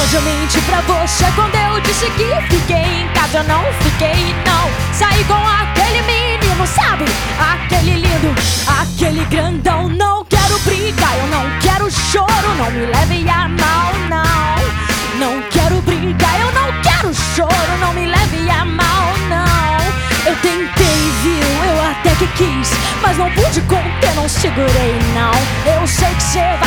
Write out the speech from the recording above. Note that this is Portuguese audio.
Hoje eu menti pra você quando eu disse que fiquei em casa. Eu não fiquei, não. Saí com aquele menino, sabe? Aquele lindo, aquele grandão. Não quero brigar, eu não quero choro. Não me leve a mal, não. Não quero brigar, eu não quero choro. Não me leve a mal, não. Eu tentei, viu? Eu até que quis, mas não pude conter, não segurei, não. Eu sei que cê vai